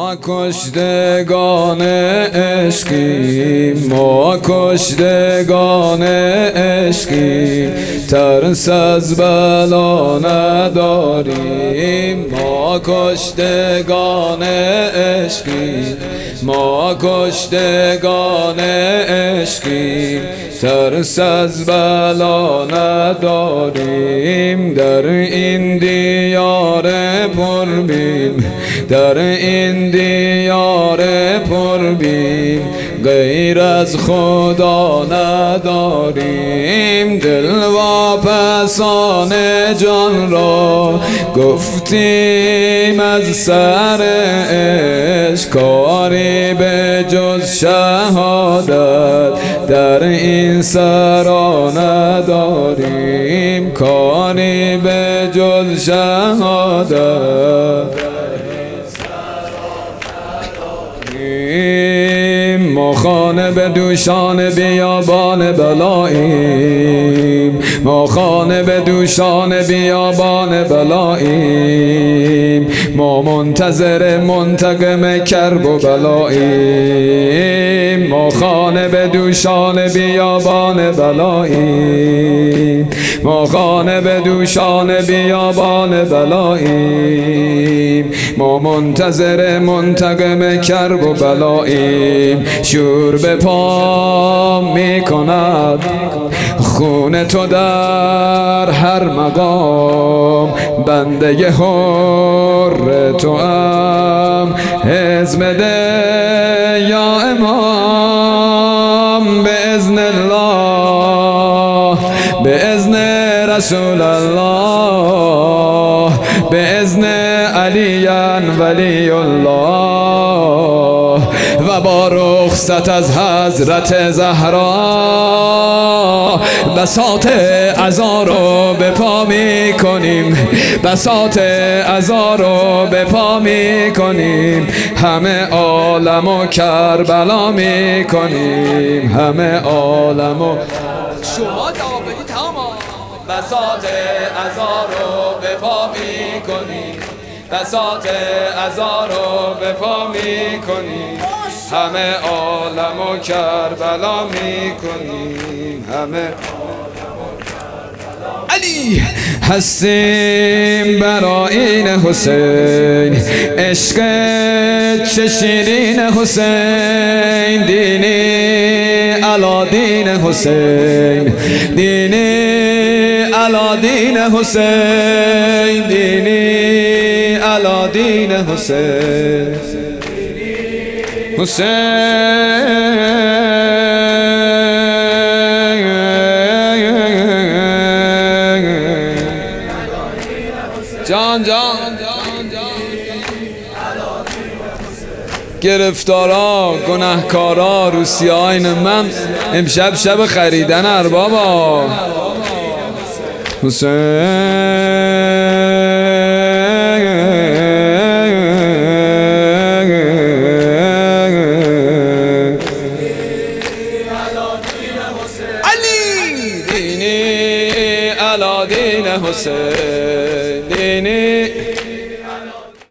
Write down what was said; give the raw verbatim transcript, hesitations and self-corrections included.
ما کشتگان عشقیم، ما کشتگان عشقیم، ترس از بلا نداریم. ما کشتگان عشقیم، ما کشتگان عشقیم، ترس از بلا نداریم. در این دیار پربیم، در این دیار پربیم، غیر از خدا نداریم. دل واپسان جان را گفتیم از سر عشق، کاری به جز شهادت در این سرا نداریم. کاری به جز شهادت ما خانه به دوشان بیابان بلاییم، ما خانه به دوشان بیابان بلاییم، ما منتظر منتقم کرب و بلاییم. ما خانه به دوشان بیابان بلاییم، ما خانه به دوشان بیابان بلاییم، ما منتظر منتقم کرب و بلاییم. شور به پا می کند خون تو در هر مقام، بنده ی حر تو ام حزم ده یا امام. به اذن الله، به اذن رسول الله، به اذن علی ولی الله و با رخصت از حضرت زهرا، بساط عزا رو به پا می کنیم، بساط عزا رو به پا می کنیم، همه عالم و کربلا می کنیم، همه عالم و شما جواب بدید تمام. بساط عزا رو به پا می کنیم، بساط عزا رو به پا می کنیم، همه عالم و کربلا می کنیم، همه علی هستیم برای این حسین. عشق چه شیرین حسین، دینی علا دین حسین، دینی علا دین حسین، دینی علا دین حسین، حسین جان جان گرفتارا گناهکارا روسیاین من امشب شب خریدن اربابا. حسین علی دینی علا دین حسین، دینی